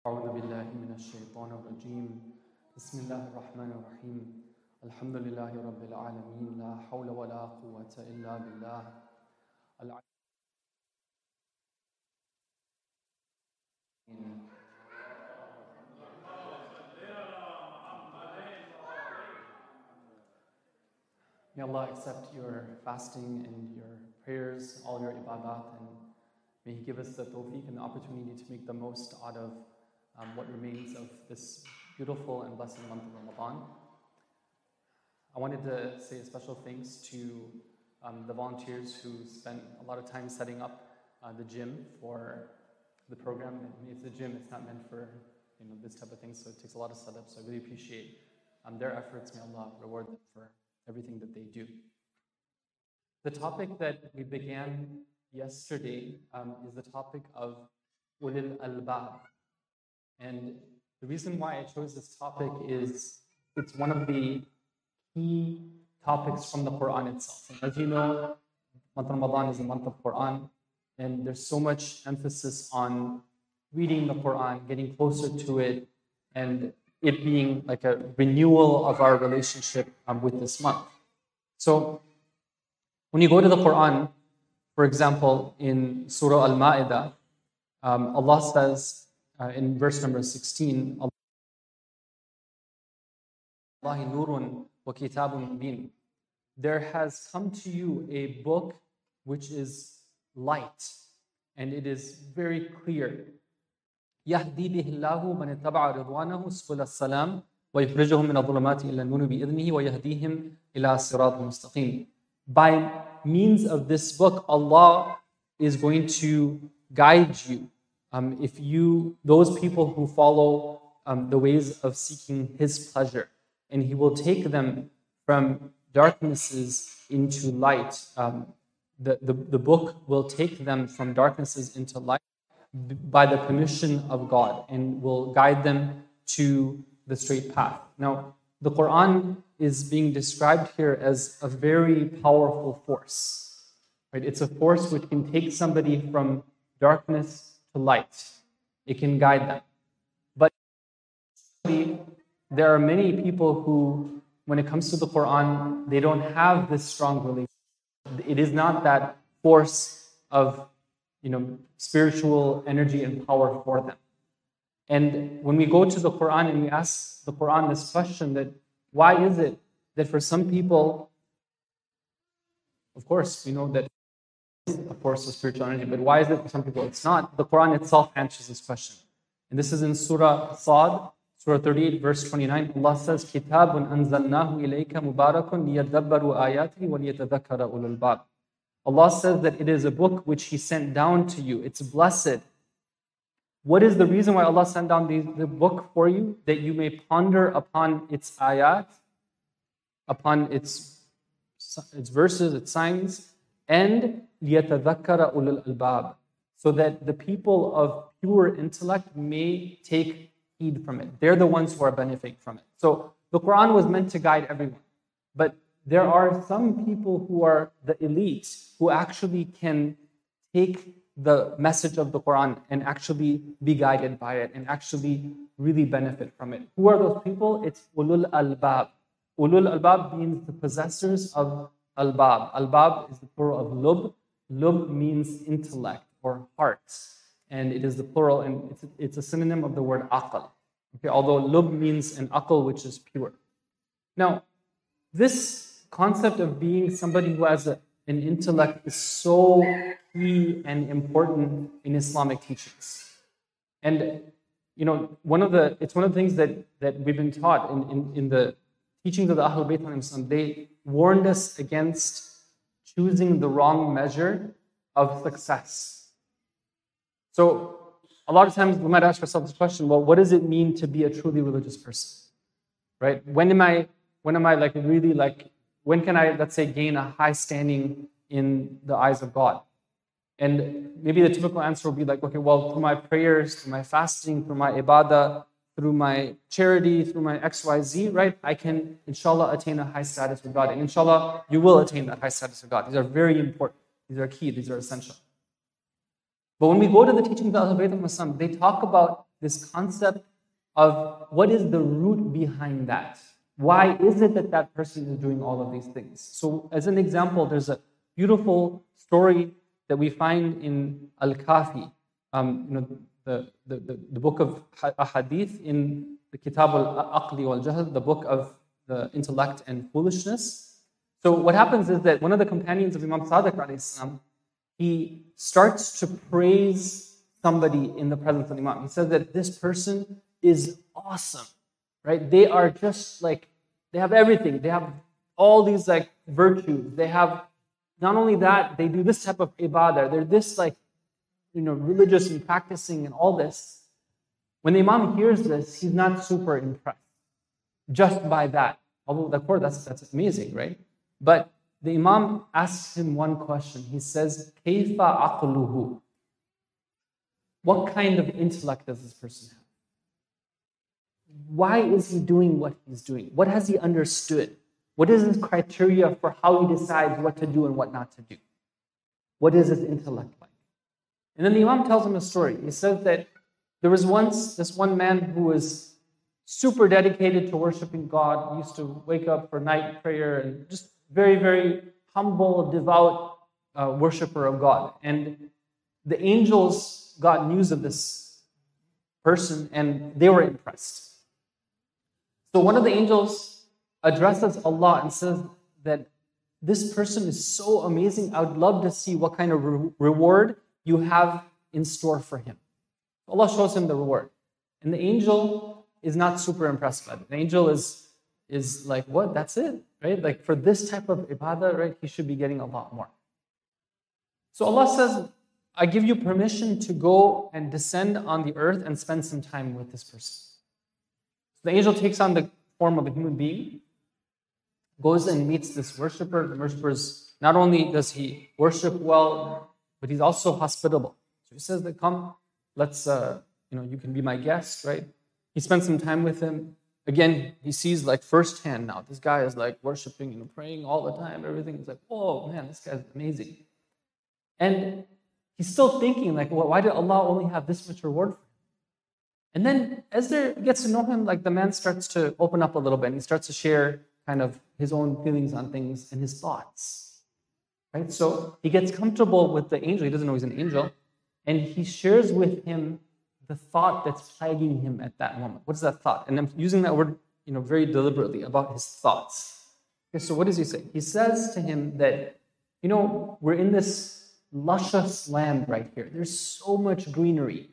أعوذ بالله من الشيطان الرجيم بسم الله الرحمن الرحيم الحمد لله رب العالمين لا حول ولا قوة إلا بالله العلي العظيم. May Allah accept your fasting and your prayers, all your ibadat, and may He give us the tawfiq and the opportunity to make the most out of what remains of this beautiful and blessed month of Ramadan. I wanted to say a special thanks to the volunteers who spent a lot of time setting up the gym for the program. It's a gym, it's not meant for this type of thing, so it takes a lot of setup. So I really appreciate their efforts. May Allah reward them for everything that they do. The topic that we began yesterday is the topic of Ulil Albab. And the reason why I chose this topic is it's one of the key topics from the Quran itself. And as you know, month of Ramadan is a month of Quran, and there's so much emphasis on reading the Quran, getting closer to it, and it being like a renewal of our relationship with this month. So when you go to the Quran, for example, in Surah Al-Ma'idah, Allah says in verse number 16, Allahi nurun wa kitabun mubin. There has come to you a book which is light, and it is very clear. يهدي به الله من اتبع رضوانه سبل السلام ويخرجهم من الظلمات إلى النور بإذنه ويهديهم إلى صراط مستقيم. By means of this book, Allah is going to guide you. Those people who follow the ways of seeking His pleasure, and He will take them from darknesses into light. The book will take them from darknesses into light by the permission of God, and will guide them to the straight path. Now, the Quran is being described here as a very powerful force. Right? It's a force which can take somebody from darkness to light. It can guide them. But there are many people who, when it comes to the Quran, they don't have this strong relationship. It is not that force of spiritual energy and power for them. And when we go to the Quran and we ask the Quran this question, that why is it that for some people, of course, we know that it's a force of spiritual energy, but why is it for some people it's not? The Quran itself answers this question. And this is in Surah Sad, Surah 38, verse 29. Allah says, كِتَابٌ أَنزَلْنَاهُ إِلَيْكَ مُبَارَكٌ لِيَدَّبَّرُوا آيَاتِهِ وَلِيَتَذَكَّرَ أُولُو الْبَابِ. Allah says that it is a book which He sent down to you. It's blessed. What is the reason why Allah sent down the book for you? That you may ponder upon its ayat, upon its verses, its signs, and لِيَتَذَكَّرَ أُولُو الْأَلْبَابِ, so that the people of pure intellect may take heed from it. They're the ones who are benefiting from it. So the Quran was meant to guide everyone. But there are some people who are the elite who actually can take the message of the Quran and actually be guided by it and actually really benefit from it. Who are those people? It's ulul albab. Ulul albab means the possessors of albab. Albab is the plural of lub. Lub means intellect or heart. And it is the plural, and it's a synonym of the word aql. Okay, although lub means an aql, which is pure. Now, this concept of being somebody who has an intellect is so key and important in Islamic teachings. And it's one of the things that we've been taught in the teachings of the Ahlul Bayt. They warned us against choosing the wrong measure of success. So a lot of times we might ask ourselves this question: well, what does it mean to be a truly religious person? Right? When am I when can I, let's say, gain a high standing in the eyes of God? And maybe the typical answer will be like, okay, well, through my prayers, through my fasting, through my ibadah, through my charity, through my XYZ, right? I can, inshallah, attain a high status with God. And inshallah, you will attain that high status with God. These are very important. These are key. These are essential. But when we go to the teachings of Ahlul Bayt, they talk about this concept of what is the root behind that. Why is it that that person is doing all of these things? So as an example, there's a beautiful story that we find in Al-Kafi, the book of Hadith in the Kitab al-Aqli wal-Jahl, the book of the intellect and foolishness. So what happens is that one of the companions of Imam Sadiq alayhi salam, he starts to praise somebody in the presence of Imam. He says that this person is awesome, right? They are just like, they have everything. They have all these like virtues. They have, not only that, they do this type of ibadah. They're this like, religious and practicing and all this. When the Imam hears this, he's not super impressed just by that. Although, of course, that's amazing, right? But the Imam asks him one question. He says, Kayfa aqluhu? What kind of intellect does this person have? Why is he doing what he's doing? What has he understood? What is his criteria for how he decides what to do and what not to do? What is his intellect like? And then the Imam tells him a story. He says that there was once this one man who was super dedicated to worshiping God. He used to wake up for night prayer and just very, very humble, devout worshiper of God. And the angels got news of this person and they were impressed. So one of the angels addresses Allah and says that this person is so amazing. I would love to see what kind of reward you have in store for him. Allah shows him the reward. And the angel is not super impressed by it. The angel is like, what? That's it? Right? Like for this type of ibadah, right? He should be getting a lot more. So Allah says, I give you permission to go and descend on the earth and spend some time with this person. The angel takes on the form of a human being, goes and meets this worshiper. The worshiper's, not only does he worship well, but he's also hospitable. So he says that, come, let's, you can be my guest, right? He spends some time with him. Again, he sees like firsthand now, this guy is like worshiping, praying all the time. Everything is like, oh man, this guy's amazing. And he's still thinking like, well, why did Allah only have this much reward for him? And then as there gets to know him, like the man starts to open up a little bit and he starts to share kind of his own feelings on things and his thoughts. Right? So he gets comfortable with the angel. He doesn't know he's an angel. And he shares with him the thought that's plaguing him at that moment. What is that thought? And I'm using that word, very deliberately about his thoughts. Okay, so what does he say? He says to him that, we're in this luscious land right here. There's so much greenery.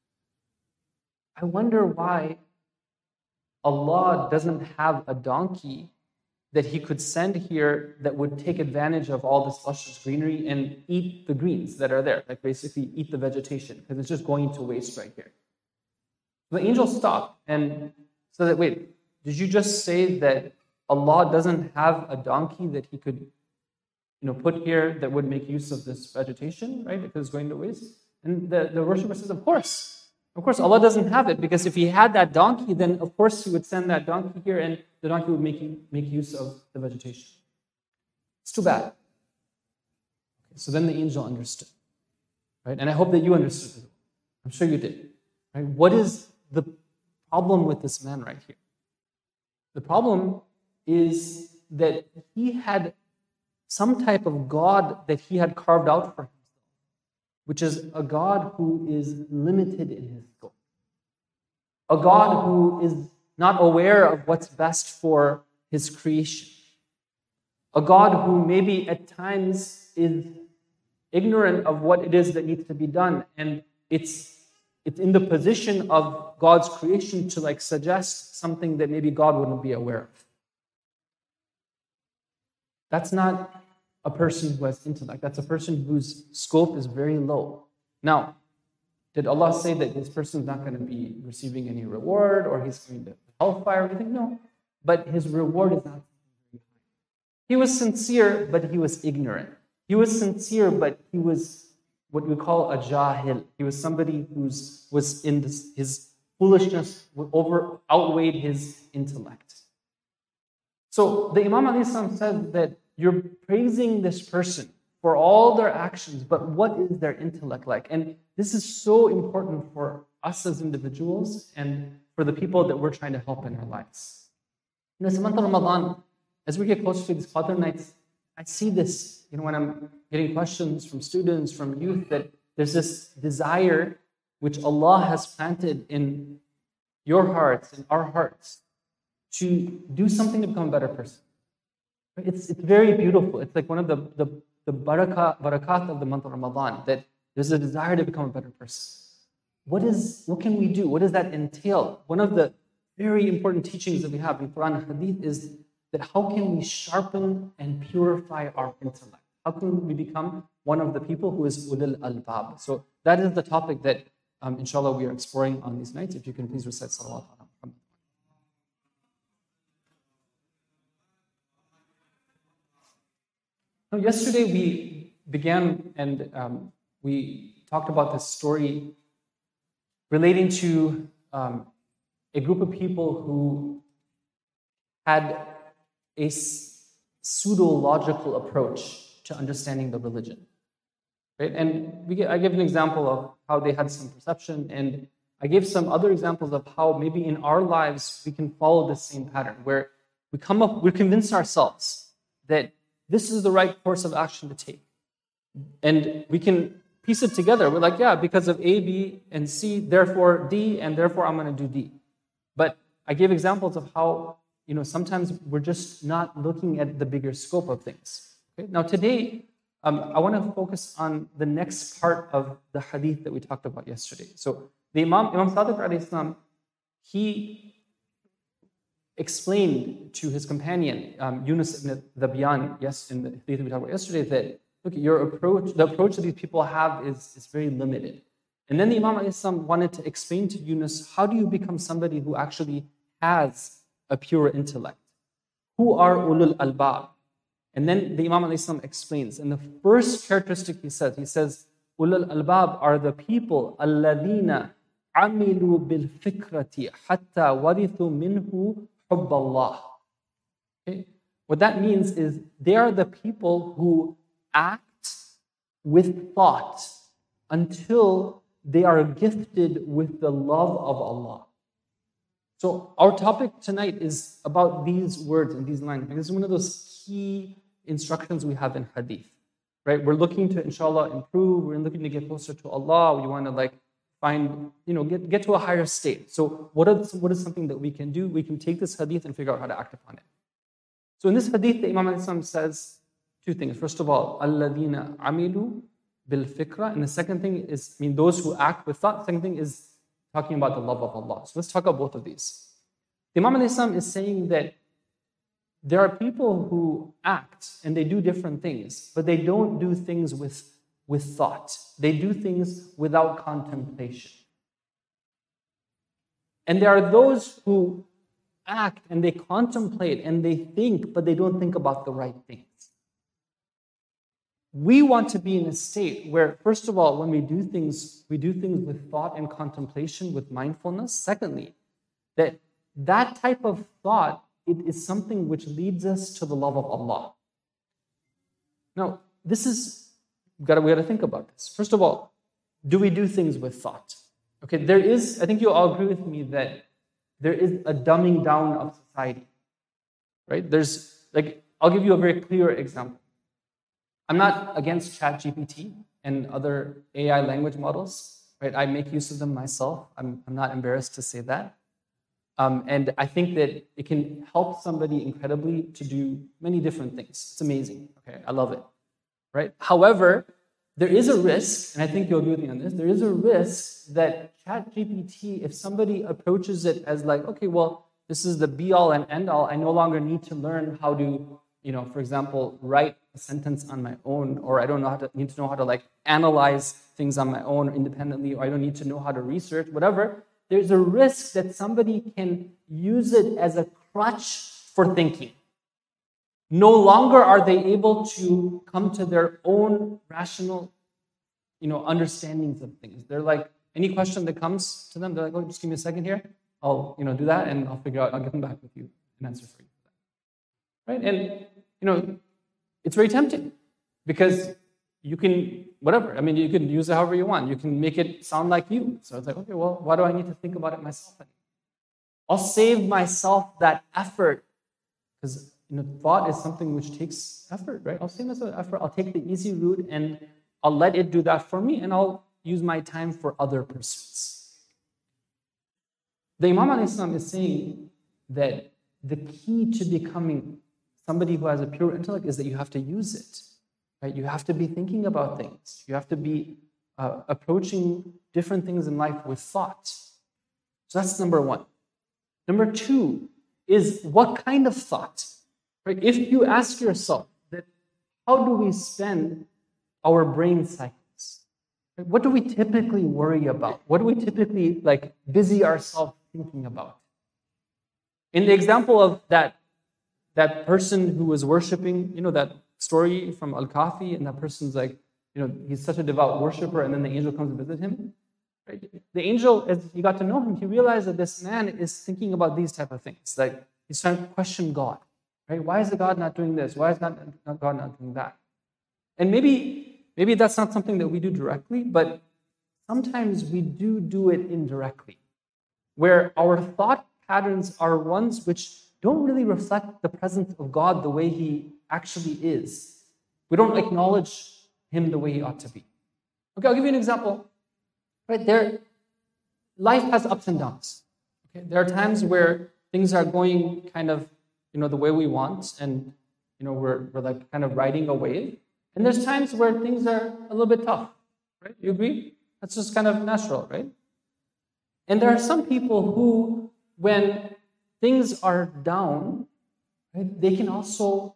I wonder why Allah doesn't have a donkey that he could send here that would take advantage of all this luscious greenery and eat the greens that are there, like basically eat the vegetation, because it's just going to waste right here. The angel stopped and said, wait, did you just say that Allah doesn't have a donkey that he could put here that would make use of this vegetation, right, because it's going to waste? And the worshiper says, of course. Of course, Allah doesn't have it, because if he had that donkey, then of course he would send that donkey here and the donkey would make use of the vegetation. It's too bad. Okay, so then the angel understood. Right? And I hope that you understood it. I'm sure you did. Right? What is the problem with this man right here? The problem is that he had some type of God that he had carved out for him, which is a God who is limited in his scope. A God who is not aware of what's best for his creation. A God who maybe at times is ignorant of what it is that needs to be done. And it's in the position of God's creation to suggest something that maybe God wouldn't be aware of. That's not a person who has intellect. That's a person whose scope is very low. Now, did Allah say that this person is not going to be receiving any reward or he's going to hellfire or anything? No. But his reward is not very high. He was sincere, but he was ignorant. He was sincere, but he was what we call a jahil. He was somebody was in his foolishness outweighed his intellect. So the Imam ﷺ said that you're praising this person for all their actions, but what is their intellect like? And this is so important for us as individuals and for the people that we're trying to help in our lives. In this month of Ramadan, as we get closer to these Qadr nights, I see this, when I'm getting questions from students, from youth, that there's this desire which Allah has planted in your hearts, in our hearts, to do something to become a better person. It's very beautiful. It's like one of the barakat of the month of Ramadan, that there's a desire to become a better person. What can we do? What does that entail? One of the very important teachings that we have in Quran and Hadith is that how can we sharpen and purify our intellect? How can we become one of the people who is ulul albab? So that is the topic that, inshallah, we are exploring on these nights. If you can please recite salawat ala Muhammad. Now, yesterday we began and we talked about this story relating to a group of people who had a pseudo-logical approach to understanding the religion. Right? And I gave an example of how they had some perception, and I gave some other examples of how maybe in our lives we can follow the same pattern, where we convince ourselves that this is the right course of action to take. And we can piece it together. We're like, yeah, because of A, B, and C, therefore D, and therefore I'm going to do D. But I gave examples of how, sometimes we're just not looking at the bigger scope of things. Okay? Now today, I want to focus on the next part of the hadith that we talked about yesterday. So the Imam Sadiq alayhi salam, he explained to his companion, Yunus ibn Dhabiyan, yes, in the hadith that we talked about yesterday, that look, the approach that these people have is very limited. And then the Imam alayhi salam wanted to explain to Yunus, how do you become somebody who actually has a pure intellect? Who are ulul albab? And then the Imam alayhi salam explains, and the first characteristic he says, ulul albab are the people, alladhina amilu bil fikrati hatta warithu minhu hubb Allah. Okay? What that means is they are the people who act with thought until they are gifted with the love of Allah. So our topic tonight is about these words and these lines. This is one of those key instructions we have in hadith, right? We're looking to, inshallah, improve. We're looking to get closer to Allah. We want to find, get to a higher state. So what is something that we can do? We can take this hadith and figure out how to act upon it. So in this hadith, the Imam al-Islam says two things. First of all, alladhina amilu bil fikra. And the second thing is, those who act with thought. Second thing is talking about the love of Allah. So let's talk about both of these. The Imam al-Islam is saying that there are people who act and they do different things, but they don't do things with thought. They do things without contemplation. And there are those who act and they contemplate and they think, but they don't think about the right things. We want to be in a state where, first of all, when we do things with thought and contemplation, with mindfulness. Secondly, that type of thought, it is something which leads us to the love of Allah. Now, we got to think about this. First of all, do we do things with thought? Okay, I think you all agree with me that there is a dumbing down of society, right? I'll give you a very clear example. I'm not against ChatGPT and other AI language models, right? I make use of them myself. I'm not embarrassed to say that. And I think that it can help somebody incredibly to do many different things. It's amazing. Okay, I love it, right? However, there is a risk, and I think you'll agree with me on this, there is a risk that ChatGPT, if somebody approaches it as okay, well, this is the be-all and end-all, I no longer need to learn how to, for example, write a sentence on my own, or I don't need to know how to analyze things on my own independently, or I don't need to know how to research, whatever. There's a risk that somebody can use it as a crutch for thinking. No longer are they able to come to their own rational, understandings of things. They're any question that comes to them, they're oh, just give me a second here. I'll, do that and I'll figure out, I'll get back with you, an answer for you. Right? And, it's very tempting because you can whatever. I mean, you can use it however you want. You can make it sound like you. So it's like, okay, well, why do I need to think about it myself anymore? I'll save myself that effort, because thought is something which takes effort, right? I'll save myself effort. I'll take the easy route and I'll let it do that for me, and I'll use my time for other pursuits. The Imam al-Islam is saying that the key to becoming somebody who has a pure intellect is that you have to use it, right? You have to be thinking about things. You have to be approaching different things in life with thought. So that's number one. Number two is what kind of thought, right? If you ask yourself that, how do we spend our brain cycles? Right? What do we typically worry about? What do we typically busy ourselves thinking about? In the example of that person who was worshiping, that story from Al-Kahfi, and that person's he's such a devout worshiper, and then the angel comes to visit him. Right? The angel, as he got to know him, he realized that this man is thinking about these type of things. Like, he's trying to question God. Right? Why is the God not doing this? Why is God not doing that? And maybe that's not something that we do directly, but sometimes we do it indirectly, where our thought patterns are ones which don't really reflect the presence of God the way He actually is. We don't acknowledge Him the way He ought to be. Okay, I'll give you an example. Right life has ups and downs. Okay, there are times where things are going kind of, the way we want, and we're kind of riding a wave. And there's times where things are a little bit tough. Right? You agree? That's just kind of natural, right? And there are some people who, when things are down, right, they can also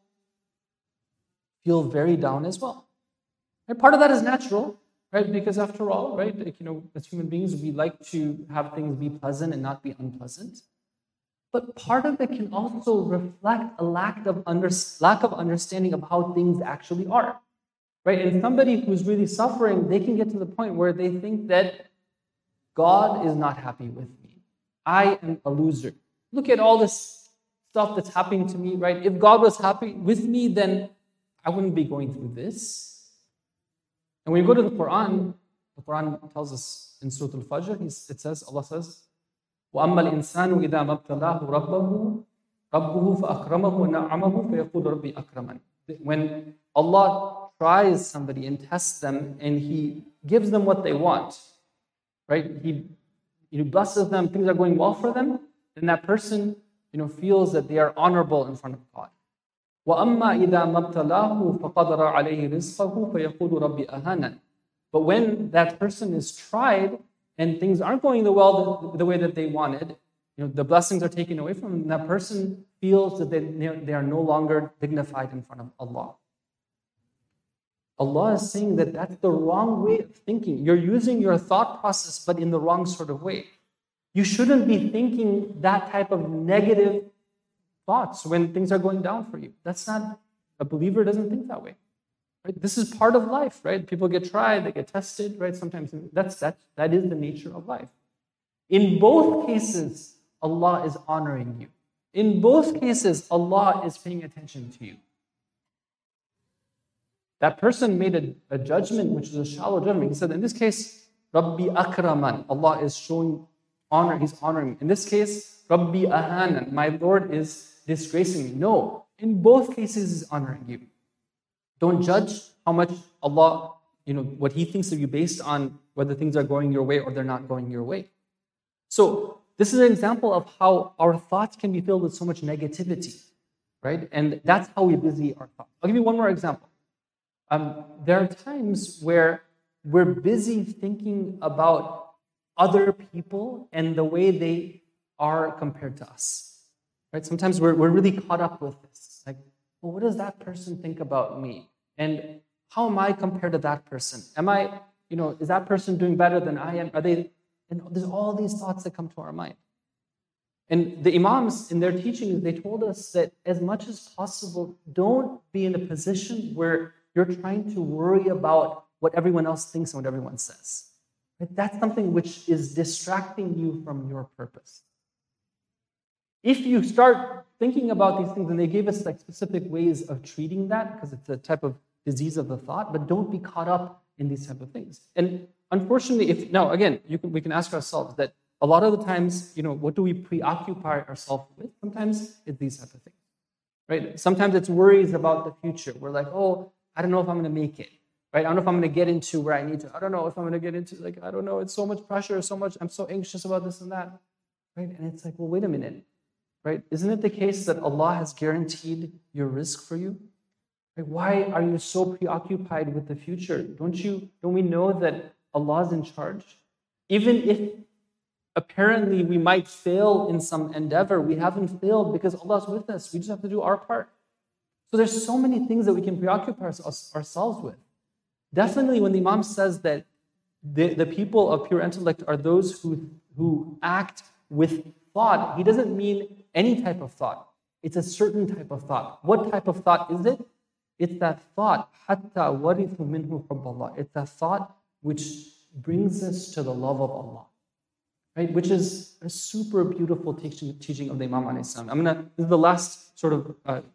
feel very down as well. And part of that is natural, right? Because after all, right, as human beings, we like to have things be pleasant and not be unpleasant. But part of it can also reflect a lack of understanding of how things actually are, right? And somebody who's really suffering, they can get to the point where they think that God is not happy with me. I am a loser. Look at all this stuff that's happening to me, right? If God was happy with me, then I wouldn't be going through this. And when you go to the Quran tells us in Surah Al-Fajr, Allah says, وَأَمَّا الْإِنسَانُ إِذَا مَبْتَلَاهُ رَبُّهُ فَأَكْرَمَهُ وَنَعَّمَهُ فَيَقُولُ رَبِّي أَكْرَمَنِ. When Allah tries somebody and tests them and He gives them what they want, right? He blesses them, things are going well for them, then that person feels that they are honorable in front of God. وَأَمَّا إِذَا مَبْتَلَاهُ فَقَدَرَ عَلَيْهِ رِزْقَهُ فَيَقُولُ رَبِّي أَهَانَنِ. But when that person is tried and things aren't going the way that they wanted, the blessings are taken away from them, that person feels that they are no longer dignified in front of Allah. Allah is saying that that's the wrong way of thinking. You're using your thought process, but in the wrong sort of way. You shouldn't be thinking that type of negative thoughts when things are going down for you. That's not, a believer doesn't think that way. Right? This is part of life, right? People get tried, they get tested, right? Sometimes that is the nature of life. In both cases, Allah is honoring you. In both cases, Allah is paying attention to you. That person made a judgment which is a shallow judgment. He said, in this case, Rabbi Akraman, Allah is showing honor, He's honoring me. In this case, Rabbi Ahanan, my Lord is disgracing me. No, in both cases, He's honoring you. Don't judge how much Allah, what He thinks of you based on whether things are going your way or they're not going your way. So this is an example of how our thoughts can be filled with so much negativity, right? And that's how we busy our thoughts. I'll give you one more example. There are times where we're busy thinking about other people and the way they are compared to us, right? Sometimes we're really caught up with this. Like, well, what does that person think about me? And how am I compared to that person? Am I, is that person doing better than I am? Are they? And there's all these thoughts that come to our mind. And the Imams, in their teachings, they told us that as much as possible, don't be in a position where you're trying to worry about what everyone else thinks and what everyone says. Right? That's something which is distracting you from your purpose. If you start thinking about these things, and they gave us specific ways of treating that, because it's a type of disease of the thought, but don't be caught up in these type of things. And unfortunately, now again, we can ask ourselves that a lot of the times, what do we preoccupy ourselves with? Sometimes it's these type of things, right? Sometimes it's worries about the future. We're like, oh, I don't know if I'm going to make it, right? I don't know if I'm going to get into where I need to. I don't know if I'm going to get into, I don't know. It's so much pressure, I'm so anxious about this and that, right? And it's like, well, wait a minute, right? Isn't it the case that Allah has guaranteed your rizq for you? Right? Why are you so preoccupied with the future? Don't we know that Allah is in charge? Even if apparently we might fail in some endeavor, we haven't failed because Allah is with us. We just have to do our part. So there's so many things that we can preoccupy ourselves with. Definitely when the Imam says that the people of pure intellect are those who act with thought, he doesn't mean any type of thought. It's a certain type of thought. What type of thought is it? It's that thought, حَتَّى وَرِثُ مِنْهُ حُبَّ اللَّهِ. It's that thought which brings us to the love of Allah. Right? Which is a super beautiful teaching of the Imam alayhi salam. This is the last sort of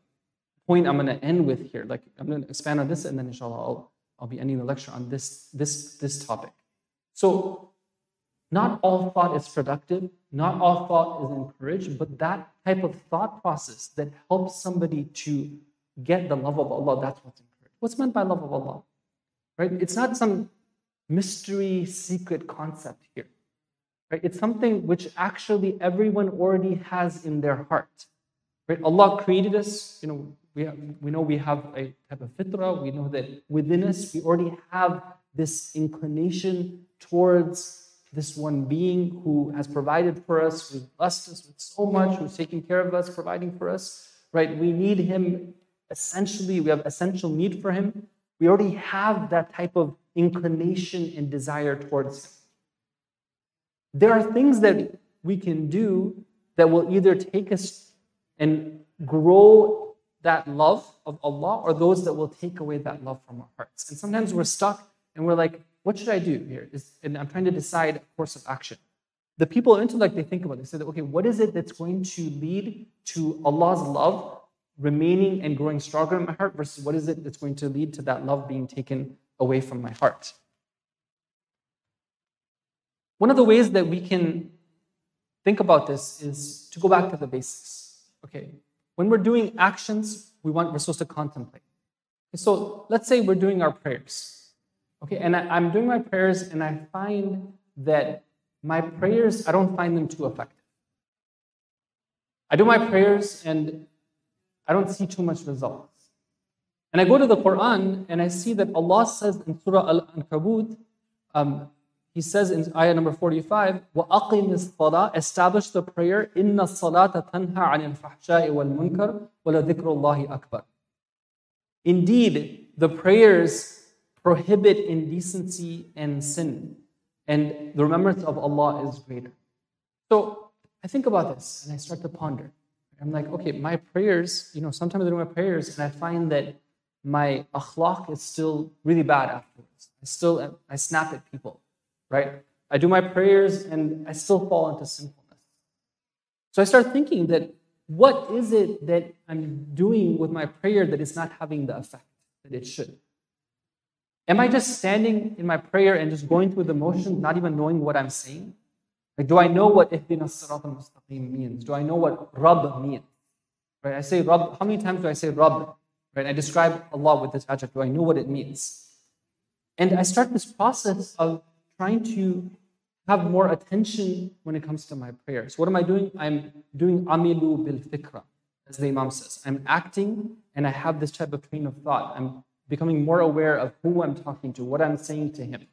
point I'm going to end with here. I'm going to expand on this, and then inshallah I'll be ending the lecture on this topic. So, not all thought is productive, not all thought is encouraged, but that type of thought process that helps somebody to get the love of Allah, that's what's encouraged. What's meant by love of Allah? Right? It's not some mystery, secret concept here. Right? It's something which actually everyone already has in their heart. Right? Allah created us. We know we have a type of fitrah. We know that within us we already have this inclination towards this one being who has provided for us, who's blessed us with so much, who's taking care of us, providing for us. Right? We need Him essentially. We have essential need for Him. We already have that type of inclination and desire towards Him. There are things that we can do that will either take us and grow that love of Allah, or those that will take away that love from our hearts. And sometimes we're stuck and we're like, what should I do here? And I'm trying to decide a course of action. The people of intellect, they think about it. They say, okay, what is it that's going to lead to Allah's love remaining and growing stronger in my heart versus what is it that's going to lead to that love being taken away from my heart? One of the ways that we can think about this is to go back to the basics. Okay, when we're doing actions, we're supposed to contemplate. Okay, so let's say we're doing our prayers. Okay, and I'm doing my prayers and I find that my prayers, I don't find them too effective. I do my prayers and I don't see too much results. And I go to the Quran and I see that Allah says in Surah Al-Ankabut, He says in ayah number 45, وَأَقِمِ الصَّلَاةَ, establish the prayer, إِنَّ الصَّلَاةَ تَنْهَى عَنِ الْفَحْشَاءِ وَالْمُنْكَرِ وَلَذِكْرُ اللَّهِ أَكْبَرُ. Indeed, the prayers prohibit indecency and sin, and the remembrance of Allah is greater. So I think about this and I start to ponder. I'm like, okay, my prayers, sometimes I do my prayers and I find that my akhlaq is still really bad afterwards. I snap at people. Right? I do my prayers and I still fall into sinfulness. So I start thinking that what is it that I'm doing with my prayer that is not having the effect that it should? Am I just standing in my prayer and just going through the motions, not even knowing what I'm saying? Like, do I know what Ihdina Sirat al-Mustaqim means? Do I know what Rabb means? Right? I say Rabb. How many times do I say Rabb? Right? I describe Allah with this adjective. Do I know what it means? And I start this process of trying to have more attention when it comes to my prayers. What am I doing? I'm doing amilu bil fikra, as the Imam says. I'm acting and I have this type of train of thought. I'm becoming more aware of who I'm talking to, what I'm saying to him.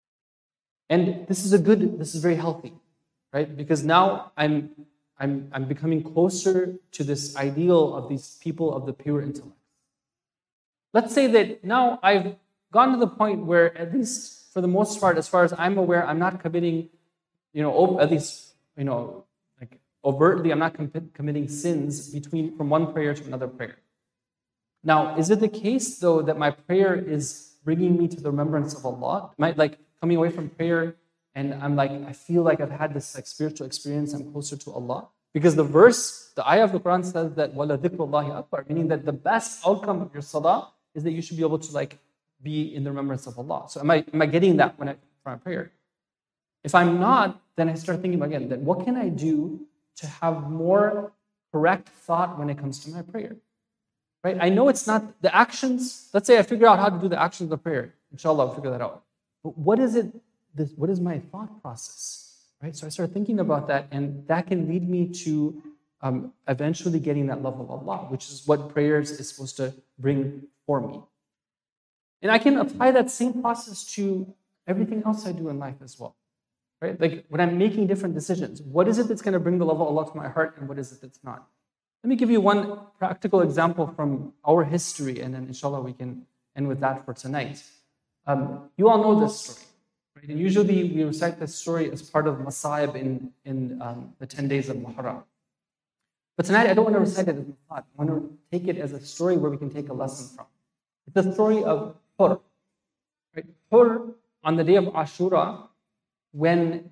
And this is very healthy, right? Because now I'm becoming closer to this ideal of these people of the pure intellect. Let's say that now I've gone to the point where, at least for the most part, as far as I'm aware, I'm not committing, at least, like overtly, I'm not committing sins from one prayer to another prayer. Now, is it the case, though, that my prayer is bringing me to the remembrance of Allah? Am I like coming away from prayer and I feel like I've had this spiritual experience, I'm closer to Allah? Because the ayah of the Quran says that وَلَذِكْرُ اللَّهِ أَكْبَرُ, meaning that the best outcome of your salah is that you should be able to be in the remembrance of Allah. So am I getting that when I for my prayer? If I'm not, then I start thinking again, then what can I do to have more correct thought when it comes to my prayer? Right? I know it's not the actions. Let's say I figure out how to do the actions of the prayer. Inshallah, I'll figure that out. But what is it? What is my thought process? Right? So I start thinking about that, and that can lead me to eventually getting that love of Allah, which is what prayers is supposed to bring for me. And I can apply that same process to everything else I do in life as well. Right? Like when I'm making different decisions, what is it that's going to bring the love of Allah to my heart, and what is it that's not? Let me give you one practical example from our history, and then inshallah we can end with that for tonight. You all know this story, right? And usually we recite this story as part of Masa'ib in the 10 days of Muharram. But tonight I don't want to recite it as Masa'ib. I want to take it as a story where we can take a lesson from. It's the story of Hur. Right? Hur, on the day of Ashura, when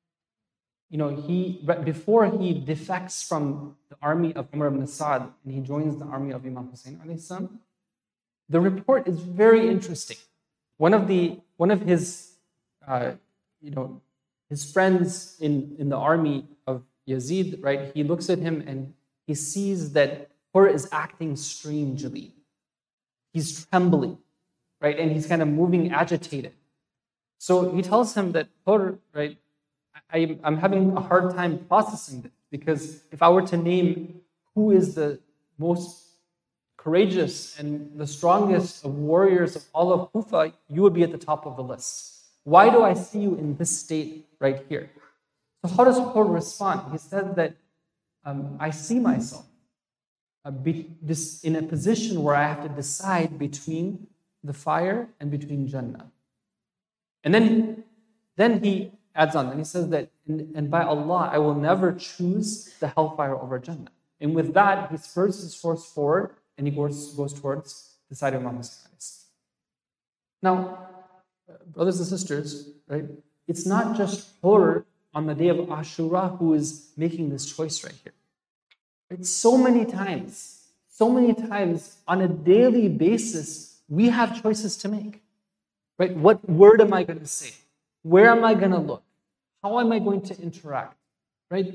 before he defects from the army of Umar ibn Sa'd and he joins the army of Imam Hussein alayhi salam, the report is very interesting. One of his his friends in the army of Yazid, right? He looks at him and he sees that Hur is acting strangely. He's trembling, right? And he's kind of moving agitated. So he tells him that Hur, right? I'm having a hard time processing this, because if I were to name who is the most courageous and the strongest of warriors of all of Kufa, you would be at the top of the list. Why do I see you in this state right here? So how does Hur respond? He said that I see myself in a position where I have to decide between the fire and between Jannah. And then he adds on, and he says that, and by Allah, I will never choose the hellfire over Jannah. And with that, he spurs his horse forward, and he goes towards the side of Imam Hussein. Now, brothers and sisters, right? It's not just Hur on the day of Ashura who is making this choice right here. Right? So many times on a daily basis, we have choices to make. Right? What word am I going to say? Where am I going to look? How am I going to interact? Right?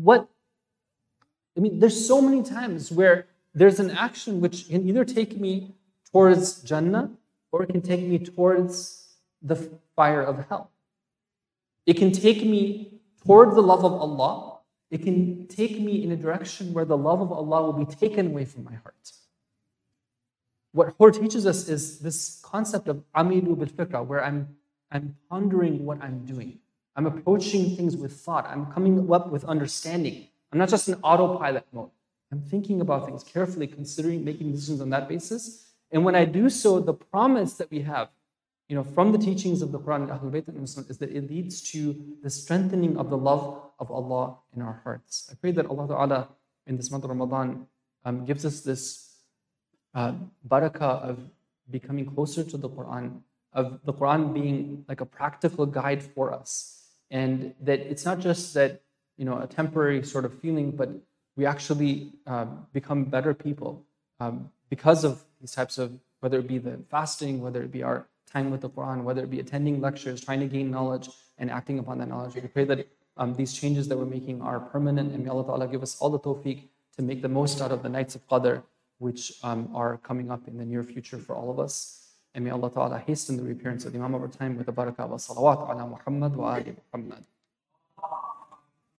There's so many times where there's an action which can either take me towards Jannah or it can take me towards the fire of hell. It can take me toward the love of Allah. It can take me in a direction where the love of Allah will be taken away from my heart. What Hur teaches us is this concept of amilu bil fikra, where I'm pondering what I'm doing. I'm approaching things with thought. I'm coming up with understanding. I'm not just in autopilot mode. I'm thinking about things carefully, considering making decisions on that basis. And when I do so, the promise that we have, from the teachings of the Quran and Ahlul Bayt and Muslim, is that it leads to the strengthening of the love of Allah in our hearts. I pray that Allah Ta'ala in this month of Ramadan gives us this barakah of becoming closer to the Quran, of the Quran being like a practical guide for us. And that it's not just that, a temporary sort of feeling, but we actually become better people because of these types of, whether it be the fasting, whether it be our time with the Quran, whether it be attending lectures, trying to gain knowledge and acting upon that knowledge. We pray that these changes that we're making are permanent, and may Allah Ta'ala give us all the tawfiq to make the most out of the nights of Qadr, which are coming up in the near future for all of us. And may Allah Ta'ala hasten the reappearance of the Imam of our time with the barakah wa salawat ala Muhammad wa ali Muhammad.